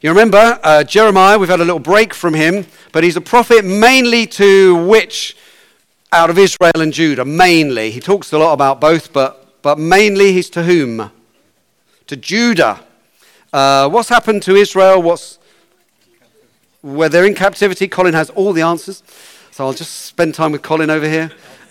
You remember Jeremiah, we've had a little break from him, but he's a prophet mainly to which out of Israel and Judah? Mainly. He talks a lot about both, but mainly he's to whom? To Judah. What's happened to Israel? Where they're in captivity? Colin has all the answers, so I'll just spend time with Colin over here.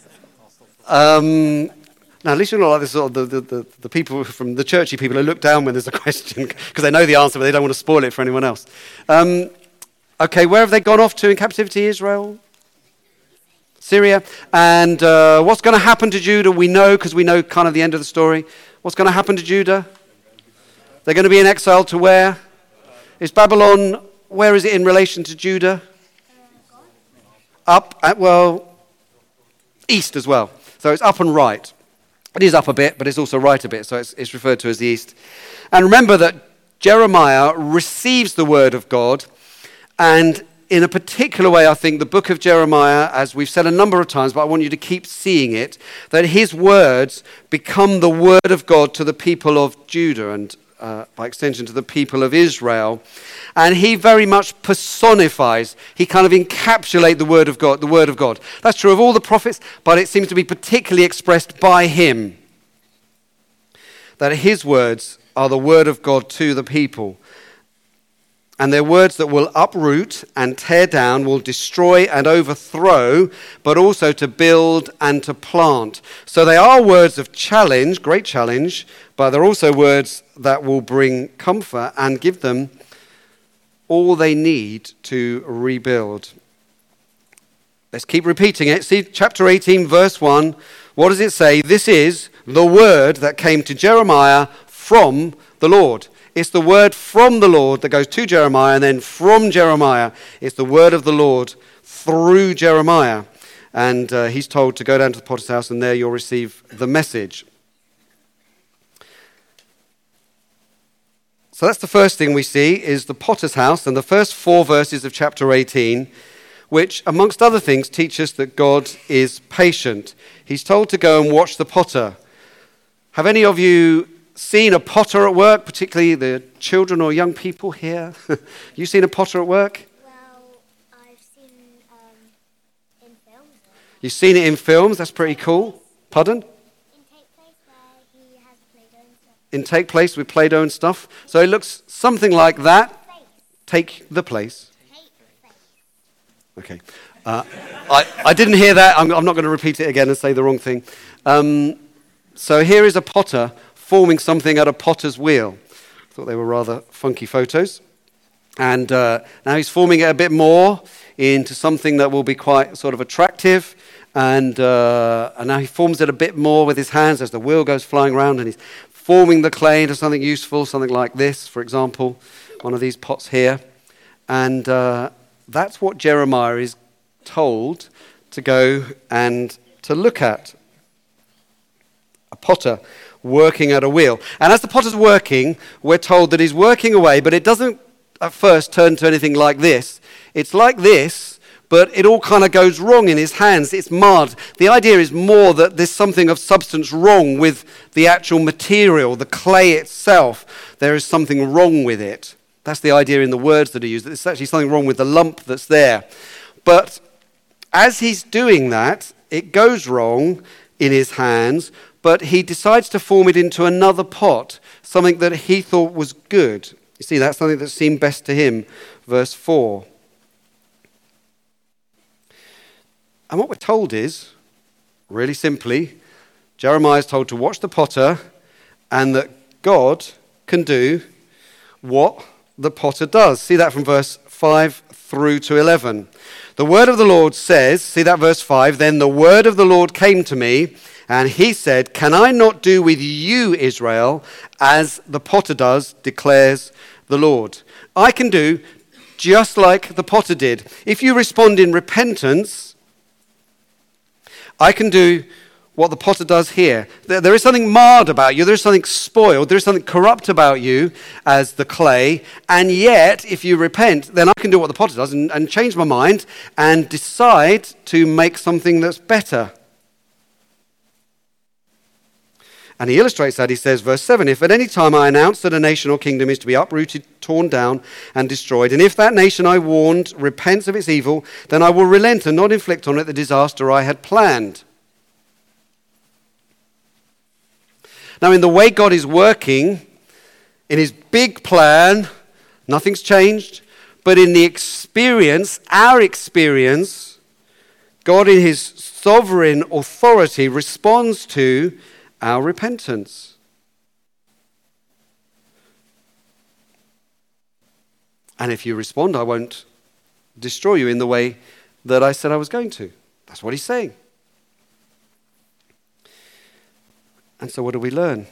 Now, at least you're not like this sort of the people from the churchy people who look down when there's a question because they know the answer, but they don't want to spoil it for anyone else. Okay, where have they gone off to in captivity, Israel? Syria. And what's going to happen to Judah? We know, because we know kind of the end of the story. What's going to happen to Judah? They're going to be in exile to where? Is Babylon, where is it in relation to Judah? Up, east as well. So it's up and right. It is up a bit, but it's also right a bit, so it's referred to as the east. And remember that Jeremiah receives the word of God, and in a particular way, I think the book of Jeremiah, as we've said a number of times, but I want you to keep seeing it, that his words become the word of God to the people of Judah and by extension to the people of Israel. And he very much personifies, he kind of encapsulates the word of God. That's true of all the prophets, but it seems to be particularly expressed by him. That his words are the word of God to the people. And they're words that will uproot and tear down, will destroy and overthrow, but also to build and to plant. So they are words of challenge, great challenge, but they're also words that will bring comfort and give them all they need to rebuild. Let's keep repeating it. See, chapter 18, verse 1. What does it say? This is the word that came to Jeremiah from the Lord. It's the word from the Lord that goes to Jeremiah, and then from Jeremiah, it's the word of the Lord through Jeremiah. And he's told to go down to the potter's house, and there you'll receive the message. So that's the first thing we see, is the potter's house, and the first 4 verses of chapter 18, which, amongst other things, teach us that God is patient. He's told to go and watch the potter. Have any of you seen a potter at work, particularly the children or young people here? You seen a potter at work? Well, I've seen in films. You've seen it in films? That's pretty cool. Pardon? In Take Place, where he has Play-Doh and stuff. In Take Place with Play-Doh and stuff. So it looks something like that. Take the place. Okay. I didn't hear that. I'm not going to repeat it again and say the wrong thing. So here is a potter forming something at a potter's wheel. I thought they were rather funky photos. And now he's forming it a bit more into something that will be quite sort of attractive. And now he forms it a bit more with his hands as the wheel goes flying around, and he's forming the clay into something useful, something like this, for example, one of these pots here. And that's what Jeremiah is told to go and to look at. A potter working at a wheel. And as the potter's working, we're told that he's working away, but it doesn't at first turn to anything like this. It's like this, but it all kind of goes wrong in his hands. It's marred. The idea is more that there's something of substance wrong with the actual material, the clay itself. There is something wrong with it. That's the idea in the words that are used. There's actually something wrong with the lump that's there. But as he's doing that, it goes wrong in his hands, but he decides to form it into another pot, something that he thought was good. You see, that's something that seemed best to him. Verse 4. And what we're told is, really simply, Jeremiah is told to watch the potter, and that God can do what the potter does. See that from verse 5 through to 11. The word of the Lord says, see that verse 5, then the word of the Lord came to me, and he said, can I not do with you, Israel, as the potter does, declares the Lord. I can do just like the potter did. If you respond in repentance, I can do what the potter does here. There is something marred about you. There is something spoiled. There is something corrupt about you as the clay. And yet, if you repent, then I can do what the potter does and change my mind and decide to make something that's better. And he illustrates that. He says, verse 7, if at any time I announce that a nation or kingdom is to be uprooted, torn down, and destroyed, and if that nation I warned repents of its evil, then I will relent and not inflict on it the disaster I had planned. Now, in the way God is working, in his big plan, nothing's changed. But in the experience, our experience, God in his sovereign authority responds to our repentance. And if you respond, I won't destroy you in the way that I said I was going to. That's what he's saying. And so what do we learn?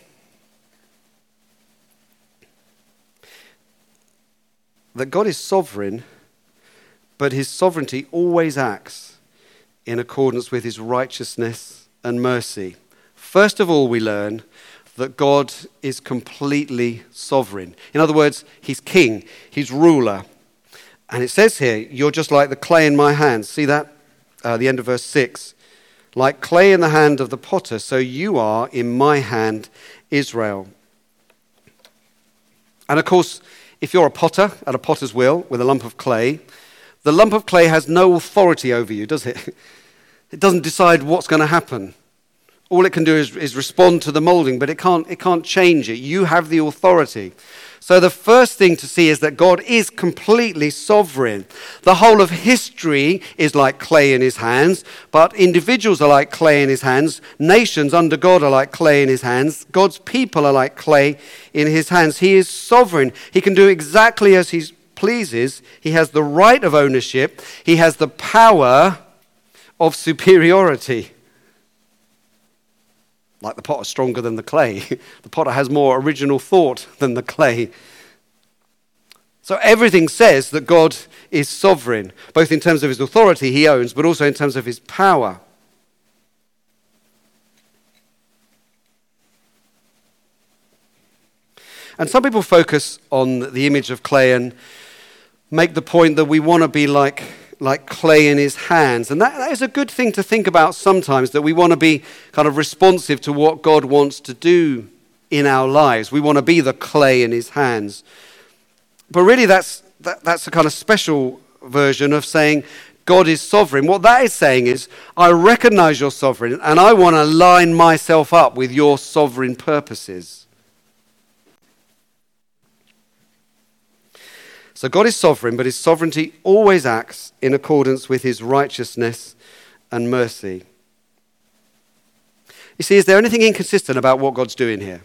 That God is sovereign, but his sovereignty always acts in accordance with his righteousness and mercy. First of all, we learn that God is completely sovereign. In other words, he's king, he's ruler. And it says here, you're just like the clay in my hands. See that? The end of verse 6. Like clay in the hand of the potter, so you are in my hand, Israel. And of course, if you're a potter at a potter's wheel with a lump of clay, the lump of clay has no authority over you, does it? It doesn't decide what's going to happen. All it can do is respond to the molding, but it can't change it. You have the authority. So the first thing to see is that God is completely sovereign. The whole of history is like clay in his hands, but individuals are like clay in his hands. Nations under God are like clay in his hands. God's people are like clay in his hands. He is sovereign. He can do exactly as he pleases. He has the right of ownership. He has the power of superiority. Like the potter's stronger than the clay. The potter has more original thought than the clay. So everything says that God is sovereign, both in terms of his authority he owns, but also in terms of his power. And some people focus on the image of clay and make the point that we want to be like clay in his hands. And that is a good thing to think about sometimes, that we want to be kind of responsive to what God wants to do in our lives. We want to be the clay in his hands. But really that's a kind of special version of saying God is sovereign. What that is saying is, I recognize you're sovereign and I want to line myself up with your sovereign purposes. So God is sovereign, but his sovereignty always acts in accordance with his righteousness and mercy. You see, is there anything inconsistent about what God's doing here?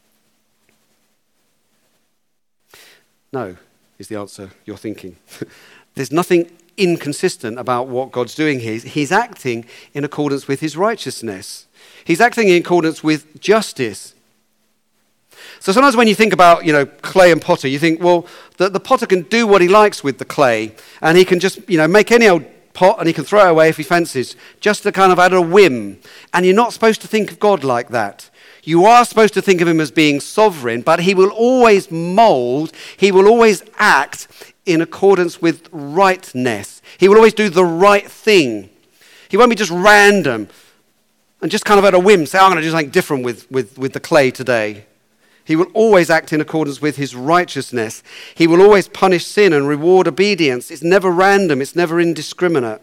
No, is the answer you're thinking. There's nothing inconsistent about what God's doing here. He's acting in accordance with his righteousness. He's acting in accordance with justice. So sometimes when you think about, clay and potter, you think, well, the potter can do what he likes with the clay, and he can just, make any old pot and he can throw it away if he fancies, just to kind of add a whim. And you're not supposed to think of God like that. You are supposed to think of him as being sovereign, but he will always mold, he will always act in accordance with rightness. He will always do the right thing. He won't be just random and just kind of at a whim say, I'm going to do something different with the clay today. He will always act in accordance with his righteousness. He will always punish sin and reward obedience. It's never random. It's never indiscriminate.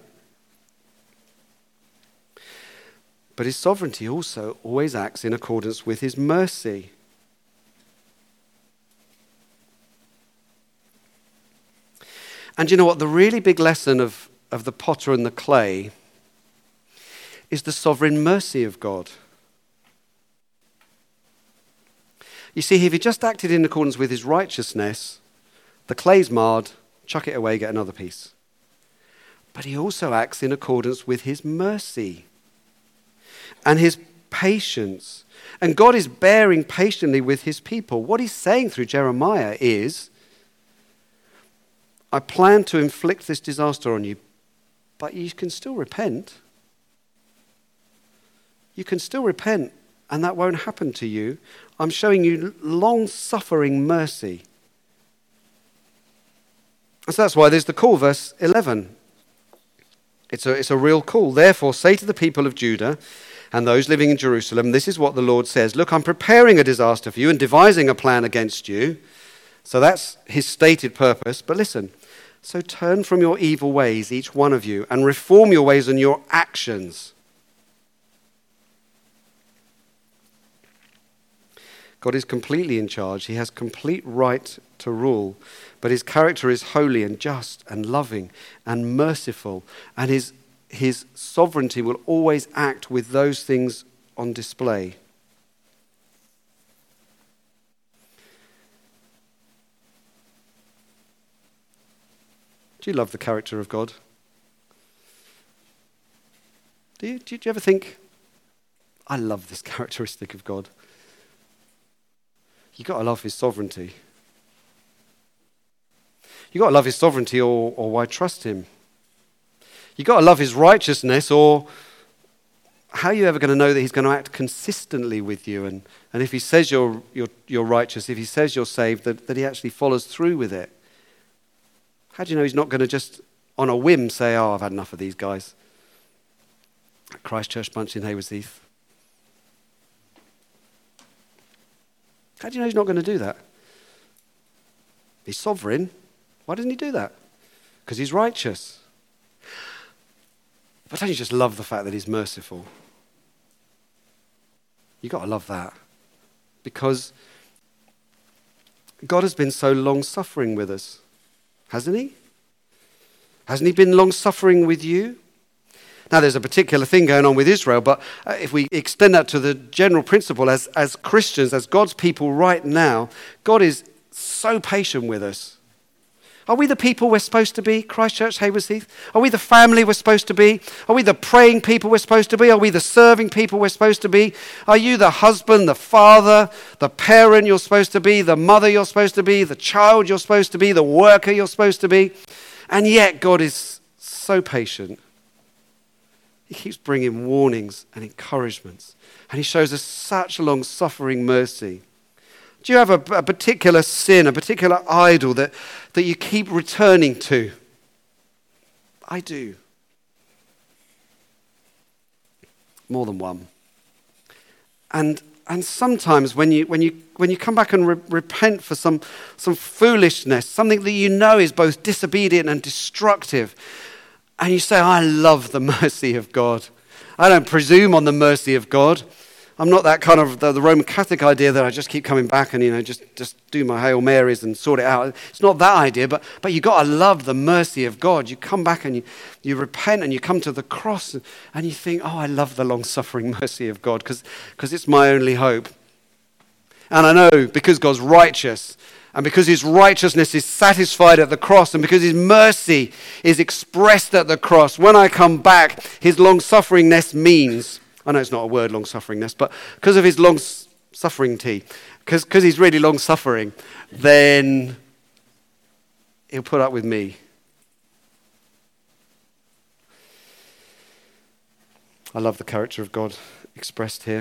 But his sovereignty also always acts in accordance with his mercy. And you know what? The really big lesson of the potter and the clay is the sovereign mercy of God. You see, if he just acted in accordance with his righteousness, the clay's marred, chuck it away, get another piece. But he also acts in accordance with his mercy and his patience. And God is bearing patiently with his people. What he's saying through Jeremiah is, I plan to inflict this disaster on you, but you can still repent. You can still repent, and that won't happen to you. I'm showing you long-suffering mercy. And so that's why there's the call, verse 11. It's a real call. Therefore, say to the people of Judah and those living in Jerusalem, this is what the Lord says. Look, I'm preparing a disaster for you and devising a plan against you. So that's his stated purpose. But listen, so turn from your evil ways, each one of you, and reform your ways and your actions. God is completely in charge. He has complete right to rule. But his character is holy and just and loving and merciful. And his sovereignty will always act with those things on display. Do you love the character of God? Do you ever think, I love this characteristic of God? You've got to love his sovereignty. You've got to love his sovereignty or why trust him? You've got to love his righteousness, or how are you ever going to know that he's going to act consistently with you? And if he says you're righteous, if he says you're saved, that he actually follows through with it? How do you know he's not going to just on a whim say, oh, I've had enough of these guys? At Christchurch Bunch in Haywards Heath. How do you know he's not going to do that? He's sovereign. Why doesn't he do that? Because he's righteous. But don't you just love the fact that he's merciful? You've got to love that. Because God has been so long-suffering with us, hasn't he? Hasn't he been long-suffering with you? Now, there's a particular thing going on with Israel, but if we extend that to the general principle, as Christians, as God's people right now, God is so patient with us. Are we the people we're supposed to be, Christchurch, Haywards Heath? Are we the family we're supposed to be? Are we the praying people we're supposed to be? Are we the serving people we're supposed to be? Are you the husband, the father, the parent you're supposed to be, the mother you're supposed to be, the child you're supposed to be, the worker you're supposed to be? And yet God is so patient. He keeps bringing warnings and encouragements. And he shows us such long-suffering mercy. Do you have a particular sin, a particular idol that you keep returning to? I do. More than one. And sometimes when you come back and repent for some foolishness, something that you know is both disobedient and destructive, and you say, I love the mercy of God. I don't presume on the mercy of God. I'm not that kind of the Roman Catholic idea that I just keep coming back and, just do my Hail Marys and sort it out. It's not that idea, but you've got to love the mercy of God. You come back and you repent and you come to the cross and you think, oh, I love the long-suffering mercy of God because it's my only hope. And I know because God's righteous, and because his righteousness is satisfied at the cross, and because his mercy is expressed at the cross, when I come back, his long-sufferingness means, I know it's not a word, long-sufferingness, but because of his long-suffering-ty, because he's really long-suffering, then he'll put up with me. I love the character of God expressed here.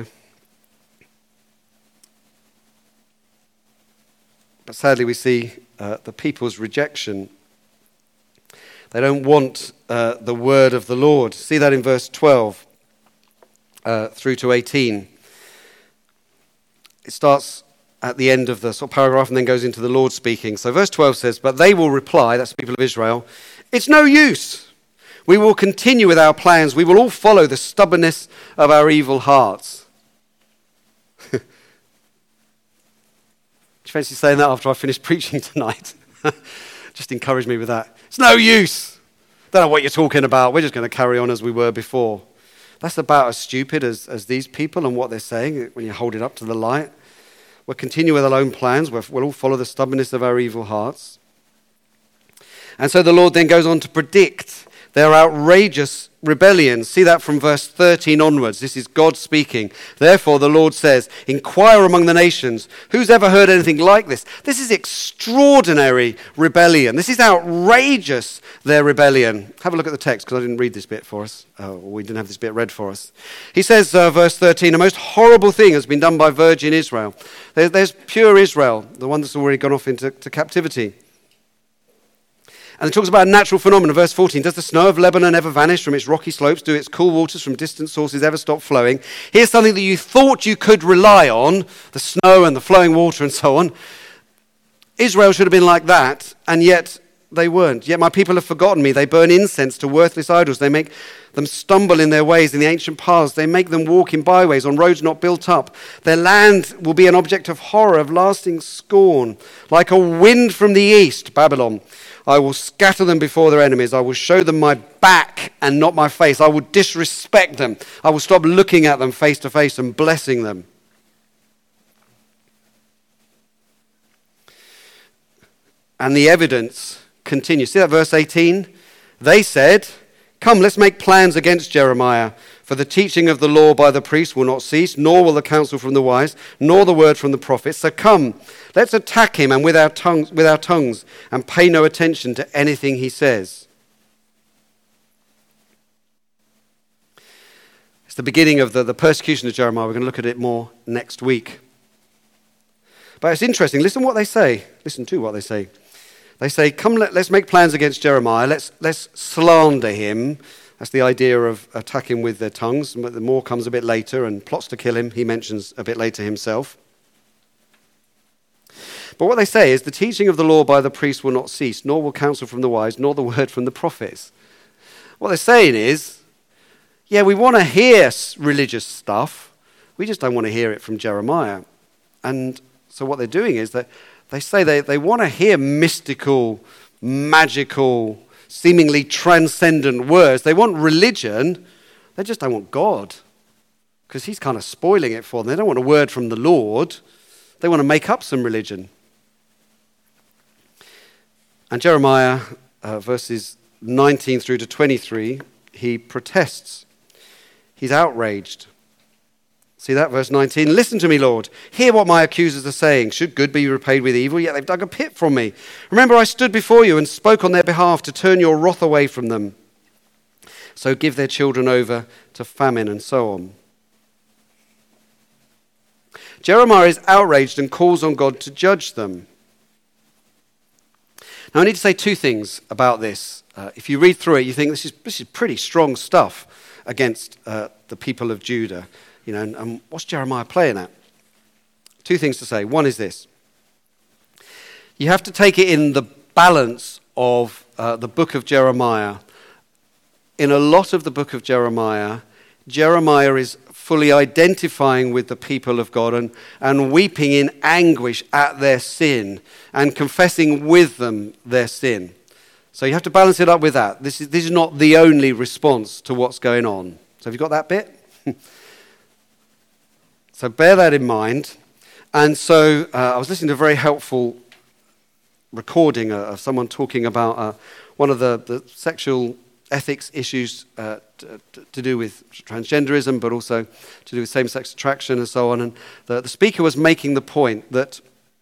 But sadly, we see the people's rejection. They don't want the word of the Lord. See that in verse 12 through to 18. It starts at the end of the sort of paragraph and then goes into the Lord speaking. So verse 12 says, but they will reply, that's the people of Israel, it's no use. We will continue with our plans. We will all follow the stubbornness of our evil hearts. Do you fancy saying that after I finish preaching tonight? Just encourage me with that. It's no use. Don't know what you're talking about. We're just going to carry on as we were before. That's about as stupid as these people and what they're saying when you hold it up to the light. We'll continue with our own plans. We'll all follow the stubbornness of our evil hearts. And so the Lord then goes on to predict their outrageous rebellion. See that from verse 13 onwards. This is God speaking. Therefore, the Lord says, inquire among the nations. Who's ever heard anything like this? This is extraordinary rebellion. This is outrageous, their rebellion. Have a look at the text, because I didn't read this bit for us. We didn't have this bit read for us. He says, verse 13, a most horrible thing has been done by virgin Israel. There's pure Israel, the one that's already gone off into captivity. And it talks about a natural phenomenon. Verse 14, does the snow of Lebanon ever vanish from its rocky slopes? Do its cool waters from distant sources ever stop flowing? Here's something that you thought you could rely on, the snow and the flowing water and so on. Israel should have been like that, and yet they weren't. Yet my people have forgotten me. They burn incense to worthless idols. They make them stumble in their ways in the ancient paths. They make them walk in byways on roads not built up. Their land will be an object of horror, of lasting scorn. Like a wind from the east, Babylon, I will scatter them before their enemies. I will show them my back and not my face. I will disrespect them. I will stop looking at them face to face and blessing them. And the evidence continues. See that verse 18? They said, come, let's make plans against Jeremiah. For the teaching of the law by the priests will not cease, nor will the counsel from the wise, nor the word from the prophets. So come, let's attack him and with our tongues and pay no attention to anything he says. It's the beginning of the persecution of Jeremiah. We're going to look at it more next week. But it's interesting. Listen what they say. Listen to what they say. They say, come, let's make plans against Jeremiah. Let's slander him. That's the idea of attacking with their tongues. The more comes a bit later, and plots to kill him, he mentions a bit later himself. But what they say is, the teaching of the law by the priests will not cease, nor will counsel from the wise, nor the word from the prophets. What they're saying is, yeah, we want to hear religious stuff. We just don't want to hear it from Jeremiah. And so what they're doing is that they say they want to hear mystical, magical, seemingly transcendent words. They want religion. They just don't want God, because he's kind of spoiling it for them. They don't want a word from the Lord. They want to make up some religion. And Jeremiah, verses 19 through to 23, he protests. He's outraged. See that, verse 19? Listen to me, Lord. Hear what my accusers are saying. Should good be repaid with evil? Yet they've dug a pit from me. Remember, I stood before you and spoke on their behalf to turn your wrath away from them. So give their children over to famine, and so on. Jeremiah is outraged and calls on God to judge them. Now, I need to say two things about this. If you read through it, you think this is pretty strong stuff against the people of Judah. You know, and what's Jeremiah playing at? Two things to say. One is this. You have to take it in the balance of the book of Jeremiah. In a lot of the book of Jeremiah, Jeremiah is fully identifying with the people of God and weeping in anguish at their sin and confessing with them their sin. So you have to balance it up with that. This is not the only response to what's going on. So have you got that bit? So bear that in mind. And so I was listening to a very helpful recording of someone talking about one of the sexual ethics issues to do with transgenderism, but also to do with same-sex attraction and so on. And the speaker was making the point that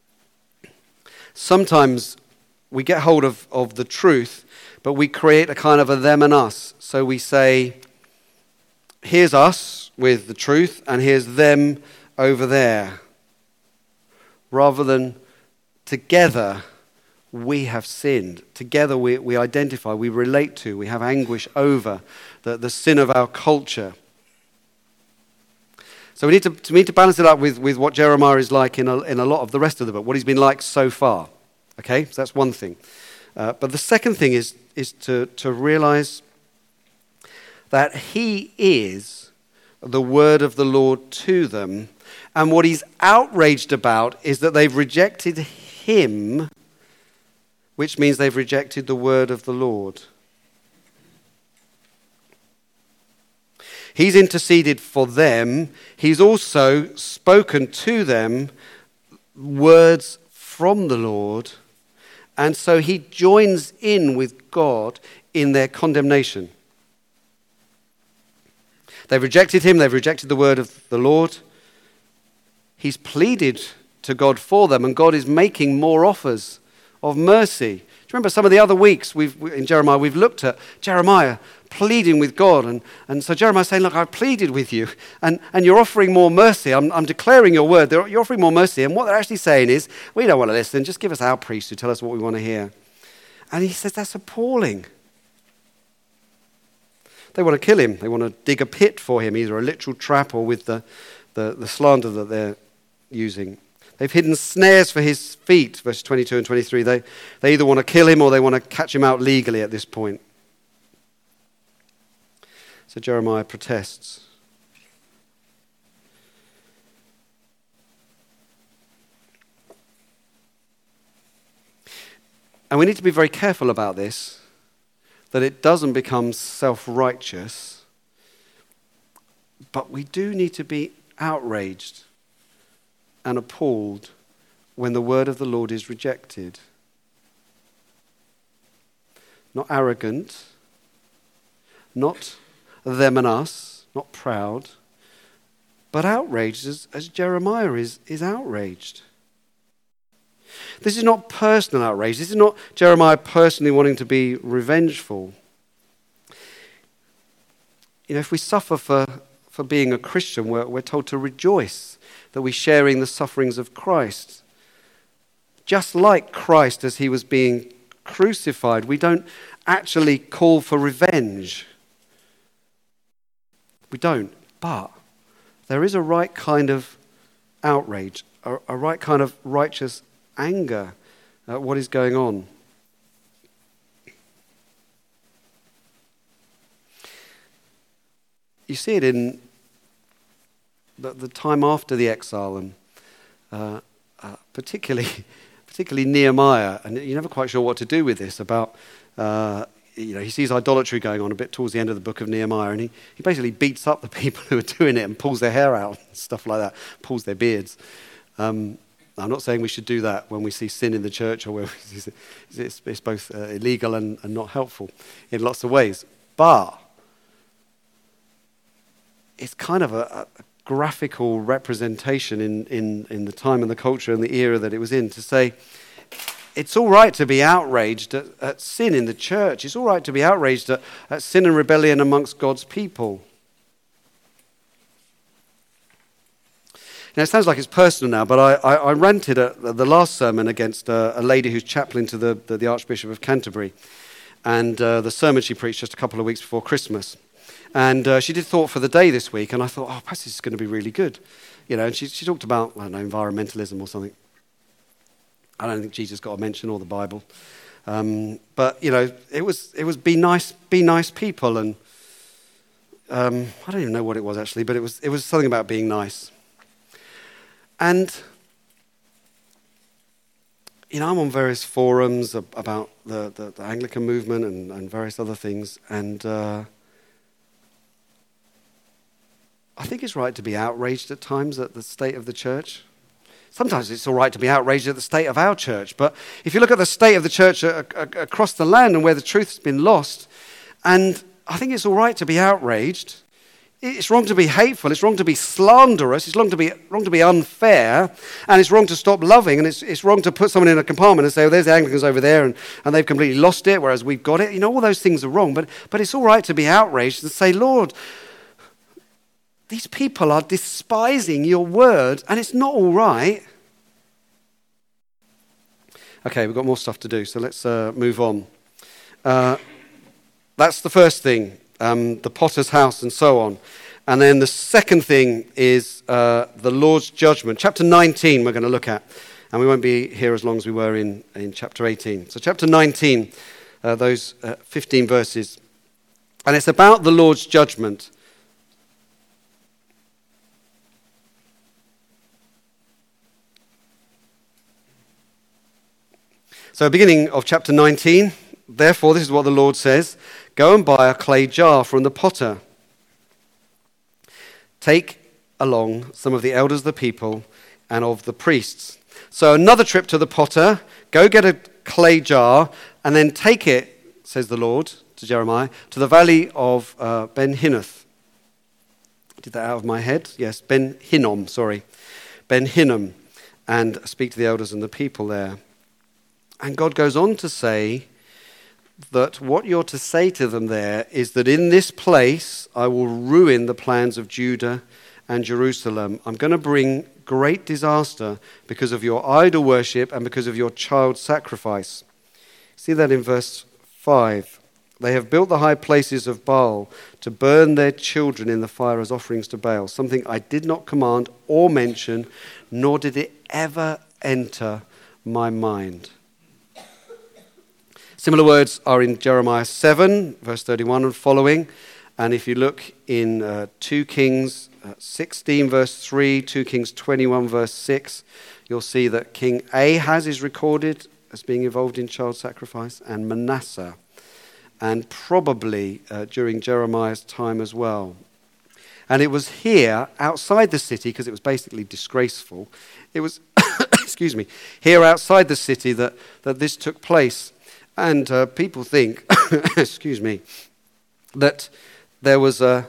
sometimes we get hold of the truth, but we create a kind of a them and us. So we say, here's us with the truth, and here's them over there. Rather than together, we have sinned. Together we identify, we relate to, we have anguish over the sin of our culture. So we need to balance it up with what Jeremiah is like in a lot of the rest of the book, what he's been like so far. Okay, so that's one thing. But the second thing is to realize that he is the word of the Lord to them. And what he's outraged about is that they've rejected him, which means they've rejected the word of the Lord. He's interceded for them. He's also spoken to them words from the Lord. And so he joins in with God in their condemnation. They've rejected him. They've rejected the word of the Lord. He's pleaded to God for them, and God is making more offers of mercy. Do you remember some of the other weeks in Jeremiah, we've looked at Jeremiah pleading with God. And so Jeremiah's saying, look, I've pleaded with you, and you're offering more mercy. I'm declaring your word. You're offering more mercy. And what they're actually saying is, we don't want to listen. Just give us our priests who tell us what we want to hear. And he says that's appalling. They want to kill him. They want to dig a pit for him, either a literal trap or with the slander that they're using. They've hidden snares for his feet, verses 22 and 23. They either want to kill him or they want to catch him out legally at this point. So Jeremiah protests. And we need to be very careful about this, that it doesn't become self-righteous, but we do need to be outraged and appalled when the word of the Lord is rejected. Not arrogant, not them and us, not proud, but outraged as Jeremiah is outraged. This is not personal outrage. This is not Jeremiah personally wanting to be revengeful. If we suffer for being a Christian, we're told to rejoice that we're sharing the sufferings of Christ. Just like Christ as he was being crucified, we don't actually call for revenge. We don't. But there is a right kind of outrage, a right kind of righteous anger at what is going on. You see it in the time after the exile, and particularly Nehemiah, and you're never quite sure what to do with this about, he sees idolatry going on a bit towards the end of the book of Nehemiah, and he basically beats up the people who are doing it and pulls their hair out and stuff like that, pulls their beards. I'm not saying we should do that when we see sin in the church, or where it's both illegal and not helpful in lots of ways. But it's kind of a graphical representation in the time and the culture and the era that it was in, to say it's all right to be outraged at sin in the church. It's all right to be outraged at sin and rebellion amongst God's people. Now, it sounds like it's personal now, but I ranted at the last sermon against a lady who's chaplain to the Archbishop of Canterbury, and the sermon she preached just a couple of weeks before Christmas. And she did Thought for the Day this week, and I thought, perhaps this is going to be really good. And she talked about, environmentalism or something. I don't think Jesus got a mention, or the Bible. But, it was be nice people, and I don't even know what it was actually, but it was something about being nice. And, I'm on various forums about the Anglican movement and various other things, and I think it's right to be outraged at times at the state of the church. Sometimes it's all right to be outraged at the state of our church, but if you look at the state of the church across the land and where the truth has been lost, and I think it's all right to be outraged. It's wrong to be hateful, it's wrong to be slanderous, it's wrong to be unfair, and it's wrong to stop loving, and it's wrong to put someone in a compartment and say, there's the Anglicans over there, and they've completely lost it, whereas we've got it. All those things are wrong, but it's all right to be outraged and say, Lord, these people are despising your word, and it's not all right. Okay, we've got more stuff to do, so let's move on. That's the first thing. The potter's house and so on. And then the second thing is the Lord's judgment. Chapter 19 we're going to look at. And we won't be here as long as we were in chapter 18. So chapter 19, those 15 verses. And it's about the Lord's judgment. So beginning of chapter 19, therefore this is what the Lord says. Go and buy a clay jar from the potter. Take along some of the elders of the people and of the priests. So another trip to the potter. Go get a clay jar and then take it, says the Lord to Jeremiah, to the valley of Ben Hinnoth. Did that out of my head? Yes, Ben Hinnom, Ben Hinnom. And speak to the elders and the people there. And God goes on to say that what you're to say to them there is that in this place I will ruin the plans of Judah and Jerusalem. I'm going to bring great disaster because of your idol worship and because of your child sacrifice. See that in verse 5. They have built the high places of Baal to burn their children in the fire as offerings to Baal, something I did not command or mention, nor did it ever enter my mind. Similar words are in Jeremiah 7, verse 31 and following. And if you look in 2 Kings 16, verse 3, 2 Kings 21, verse 6, you'll see that King Ahaz is recorded as being involved in child sacrifice, and Manasseh, and probably during Jeremiah's time as well. And it was here, outside the city, because it was basically disgraceful, it was, excuse me, here outside the city that this took place. And people think, excuse me, that there was a...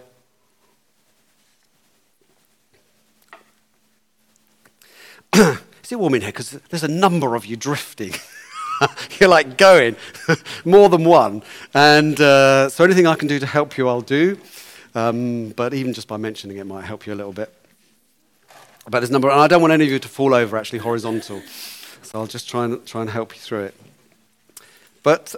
Is it warm in here? Because there's a number of you drifting. You're like going, more than one. And so anything I can do to help you, I'll do. But even just by mentioning it might help you a little bit. But there's a number, and I don't want any of you to fall over actually horizontal. So I'll just try and help you through it. But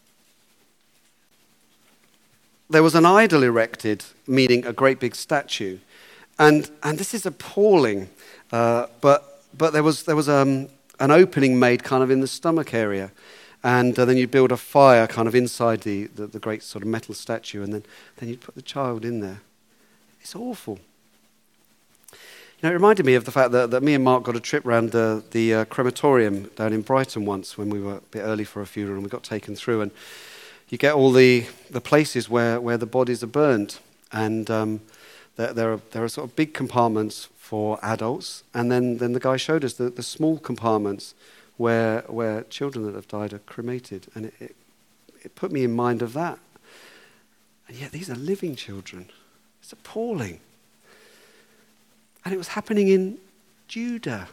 there was an idol erected, meaning a great big statue. And this is appalling. But there was an opening made kind of in the stomach area. And then you build a fire kind of inside the great sort of metal statue. And then you put the child in there. It's awful. You know, it reminded me of the fact that me and Mark got a trip around the crematorium down in Brighton once when we were a bit early for a funeral, and we got taken through. And you get all the places where the bodies are burnt. And there are sort of big compartments for adults, and then the guy showed us the small compartments where children that have died are cremated, and it put me in mind of that. And yet these are living children. It's appalling. And it was happening in Judah.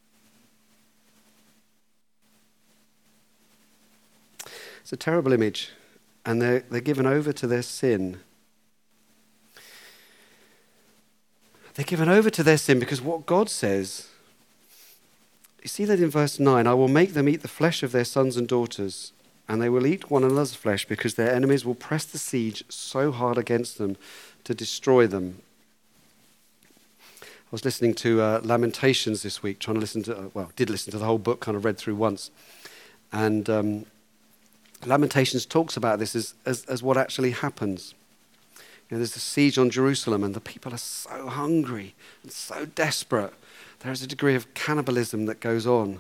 It's a terrible image, and they're given over to their sin. They're given over to their sin because what God says, you see that in verse 9, I will make them eat the flesh of their sons and daughters, and they will eat one another's flesh because their enemies will press the siege so hard against them to destroy them. I was listening to Lamentations this week, did listen to the whole book, kind of read through once. And Lamentations talks about this as what actually happens. You know, there's a siege on Jerusalem, and the people are so hungry and so desperate. There is a degree of cannibalism that goes on.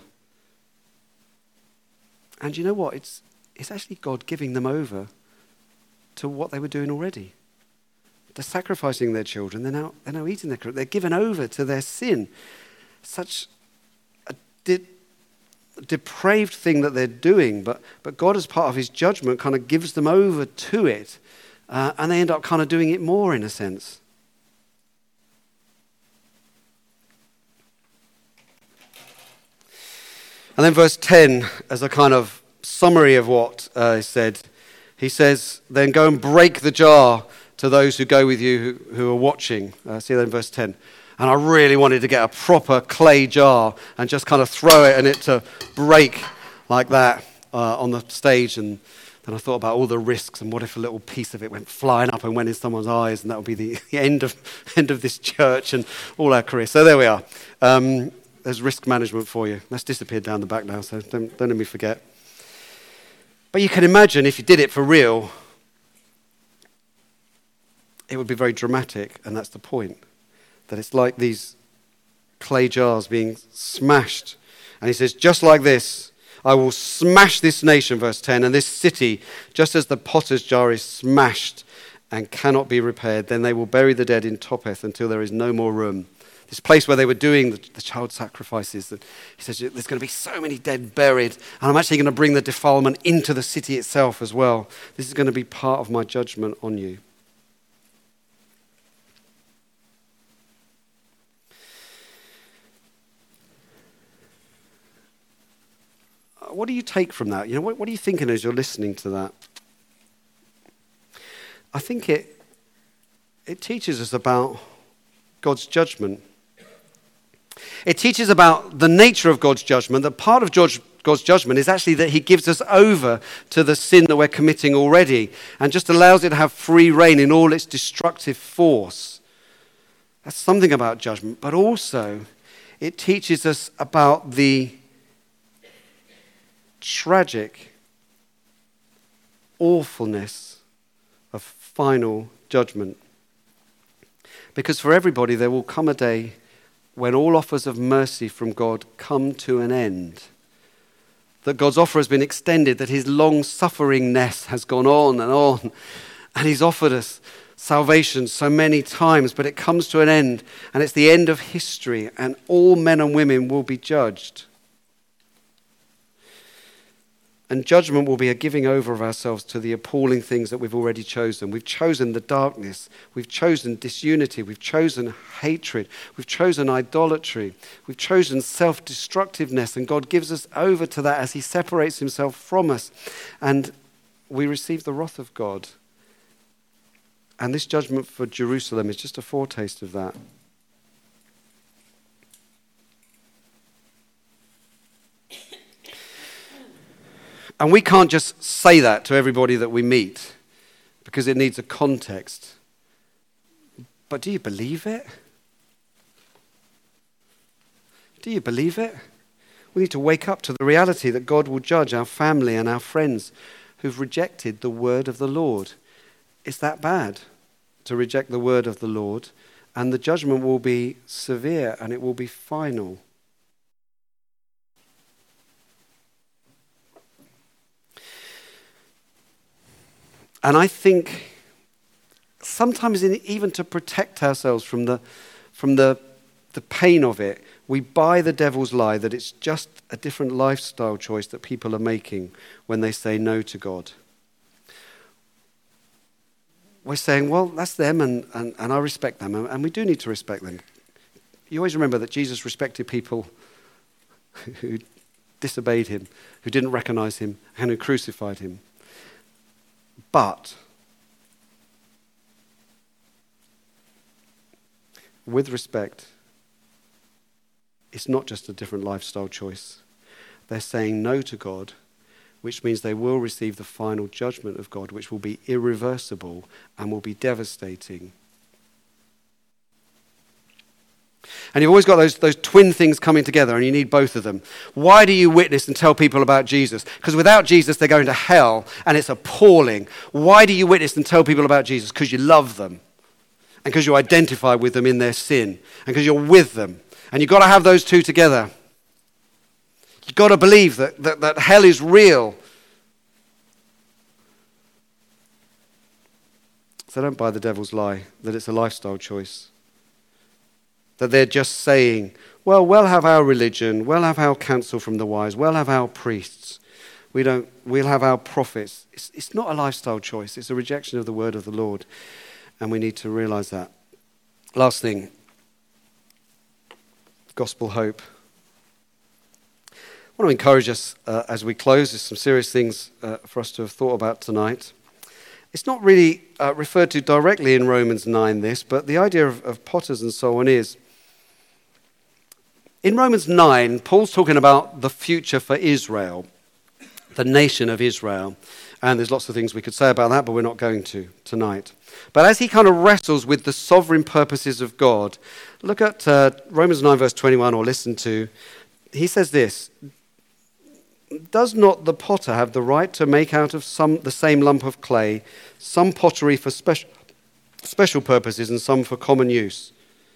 And you know what? It's actually God giving them over to what they were doing already. They're sacrificing their children. They're now eating their children. They're given over to their sin. Such a depraved thing that they're doing. But God, as part of his judgment, kind of gives them over to it. And they end up kind of doing it more, in a sense. And then verse 10, as a kind of summary of what is said, he says, then go and break the jar to those who go with you who are watching. See that in verse 10. And I really wanted to get a proper clay jar and just kind of throw it and it to break like that on the stage. And then I thought about all the risks and what if a little piece of it went flying up and went in someone's eyes, and that would be the end of this church and all our career. So there we are. There's risk management for you. That's disappeared down the back now, so don't let me forget. But you can imagine if you did it for real, it would be very dramatic, and that's the point. That it's like these clay jars being smashed. And he says, just like this, I will smash this nation, verse 10, and this city, just as the potter's jar is smashed and cannot be repaired. Then they will bury the dead in Topheth until there is no more room. This place where they were doing the child sacrifices, that he says there's going to be so many dead buried, and I'm actually going to bring the defilement into the city itself as well. This is going to be part of my judgment on you. What do you take from that? You know, what are you thinking as you're listening to that? I think it teaches us about God's judgment. It teaches about the nature of God's judgment, that part of God's judgment is actually that he gives us over to the sin that we're committing already and just allows it to have free reign in all its destructive force. That's something about judgment, but also it teaches us about the tragic awfulness of final judgment. Because for everybody there will come a day when all offers of mercy from God come to an end. That God's offer has been extended, that his long-sufferingness has gone on, and he's offered us salvation so many times, but it comes to an end, and it's the end of history, and all men and women will be judged. And judgment will be a giving over of ourselves to the appalling things that we've already chosen. We've chosen the darkness. We've chosen disunity. We've chosen hatred. We've chosen idolatry. We've chosen self-destructiveness. And God gives us over to that as he separates himself from us. And we receive the wrath of God. And this judgment for Jerusalem is just a foretaste of that. And we can't just say that to everybody that we meet because it needs a context. But do you believe it? Do you believe it? We need to wake up to the reality that God will judge our family and our friends who've rejected the word of the Lord. It's that bad to reject the word of the Lord, and the judgment will be severe and it will be final. And I think sometimes even to protect ourselves from the pain of it, we buy the devil's lie that it's just a different lifestyle choice that people are making when they say no to God. We're saying, well, that's them and I respect them, and we do need to respect them. You always remember that Jesus respected people who disobeyed him, who didn't recognize him, and who crucified him. But with respect, it's not just a different lifestyle choice. They're saying no to God, which means they will receive the final judgment of God, which will be irreversible and will be devastating. And you've always got those twin things coming together, and you need both of them. Why do you witness and tell people about Jesus? Because without Jesus, they're going to hell, and it's appalling. Why do you witness and tell people about Jesus? Because you love them, and because you identify with them in their sin, and because you're with them. And you've got to have those two together. You've got to believe that hell is real. So don't buy the devil's lie that it's a lifestyle choice. That they're just saying, well, we'll have our religion, we'll have our counsel from the wise, we'll have our priests, we'll have our prophets. It's not a lifestyle choice, it's a rejection of the word of the Lord. And we need to realize that. Last thing, gospel hope. I want to encourage us as we close. There's some serious things for us to have thought about tonight. It's not really referred to directly in Romans 9, this, but the idea of potters and so on is, in Romans 9, Paul's talking about the future for Israel, the nation of Israel. And there's lots of things we could say about that, but we're not going to tonight. But as he kind of wrestles with the sovereign purposes of God, look at Romans 9 verse 21, or listen to, he says this, does not the potter have the right to make out of the same lump of clay some pottery for special purposes and some for common use?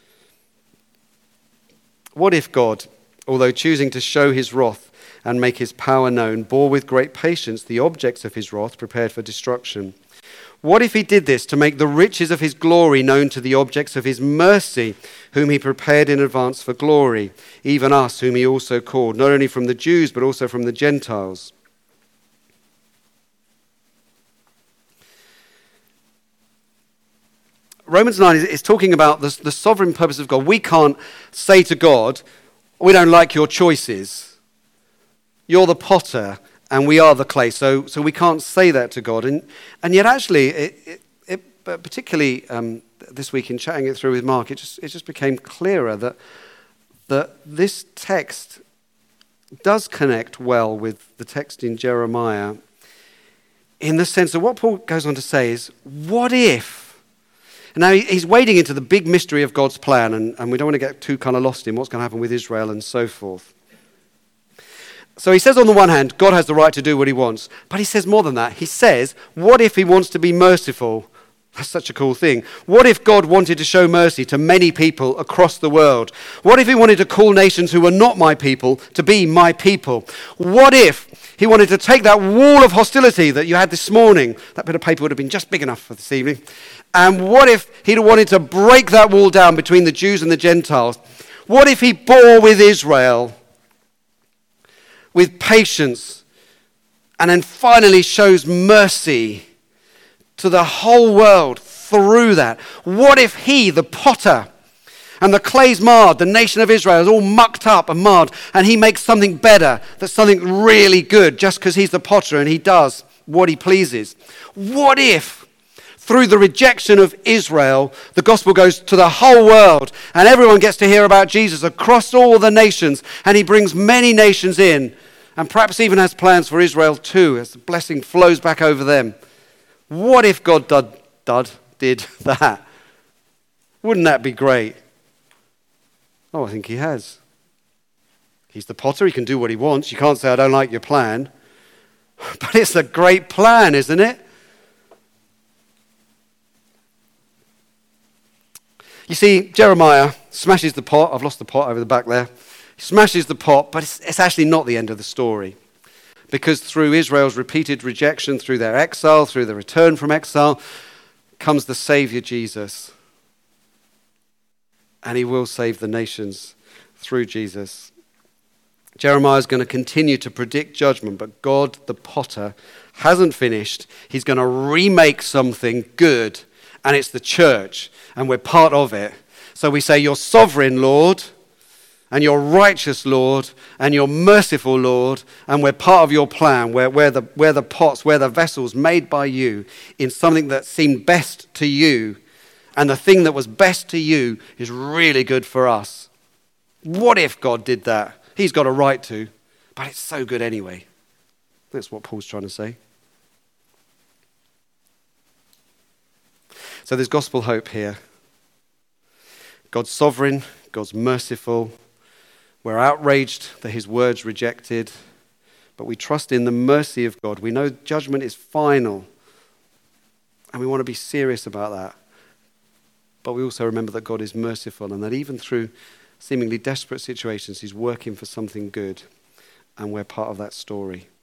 What if God, although choosing to show his wrath and make his power known, bore with great patience the objects of his wrath prepared for destruction? What if he did this to make the riches of his glory known to the objects of his mercy, whom he prepared in advance for glory, even us, whom he also called, not only from the Jews, but also from the Gentiles? Romans 9 is talking about the sovereign purpose of God. We can't say to God, we don't like your choices. You're the potter and we are the clay. So we can't say that to God. And yet actually, it particularly this week in chatting it through with Mark, it just became clearer that this text does connect well with the text in Jeremiah in the sense that what Paul goes on to say is, what if? Now, he's wading into the big mystery of God's plan, and we don't want to get too kind of lost in what's going to happen with Israel and so forth. So he says on the one hand, God has the right to do what he wants, but he says more than that. He says, what if he wants to be merciful? That's such a cool thing. What if God wanted to show mercy to many people across the world? What if he wanted to call nations who were not my people to be my people? What if he wanted to take that wall of hostility that you had this morning? That bit of paper would have been just big enough for this evening. And what if he'd wanted to break that wall down between the Jews and the Gentiles? What if he bore with Israel with patience and then finally shows mercy to the whole world through that? What if he, the potter, and the clay's marred, the nation of Israel is all mucked up and marred, and he makes something better, that's something really good, just because he's the potter and he does what he pleases? What if, through the rejection of Israel, the gospel goes to the whole world, and everyone gets to hear about Jesus across all the nations, and he brings many nations in, and perhaps even has plans for Israel too, as the blessing flows back over them? What if God did that? Wouldn't that be great? Oh, I think he has. He's the potter. He can do what he wants. You can't say, I don't like your plan. But it's a great plan, isn't it? You see, Jeremiah smashes the pot. I've lost the pot over the back there. He smashes the pot, but it's actually not the end of the story. Because through Israel's repeated rejection, through their exile, through the return from exile, comes the Savior Jesus. And he will save the nations through Jesus. Jeremiah is going to continue to predict judgment, but God, the potter, hasn't finished. He's going to remake something good, and it's the church, and we're part of it. So we say, you're sovereign, Lord, and you're righteous, Lord, and you're merciful, Lord, and we're part of your plan. We're the pots, we're the vessels made by you in something that seemed best to you, and the thing that was best to you is really good for us. What if God did that? He's got a right to, but it's so good anyway. That's what Paul's trying to say. So there's gospel hope here. God's sovereign, God's merciful. We're outraged that his word's rejected, but we trust in the mercy of God. We know judgment is final, and we want to be serious about that. But we also remember that God is merciful, and that even through seemingly desperate situations, he's working for something good, and we're part of that story.